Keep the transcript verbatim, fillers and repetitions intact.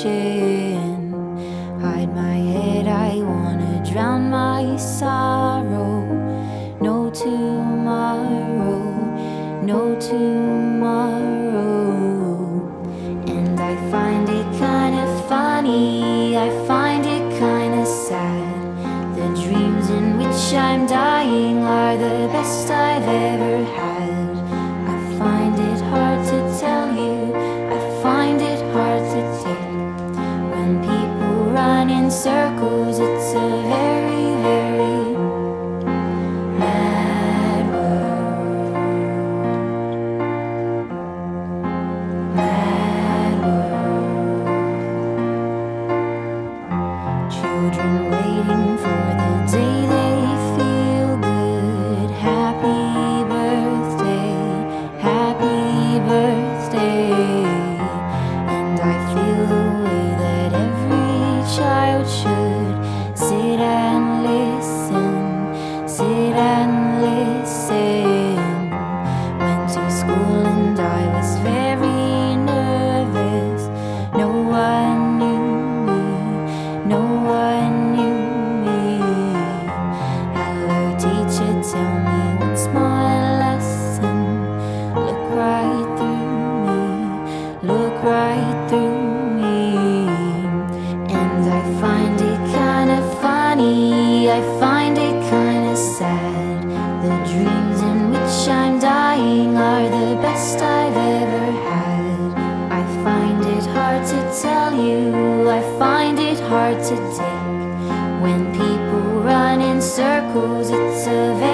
ocean. Hide my head, I wanna drown my sorrow. No tomorrow, no tomorrow. And I find it kinda funny, I find it kinda sad. The dreams in which I'm dying are the best I've ever had. I find it hard to tell you, I find it hard to take. When people run in circles, it's a very, very mad world. Mad world. Children waiting for the day they feel good. Happy birthday, happy birthday. And I feel the way that every child should sit and listen, sit and listen. Went to school and I was very nervous. No one knew me, no one knew me. Hello teacher, tell me what's my lesson. Look right through me, look right through me. And I find it kinda funny, I find it kinda sad. The dreams in which I'm dying are the best I've ever had. I find it hard to tell you, I find it hard to take. When people run in circles, it's a very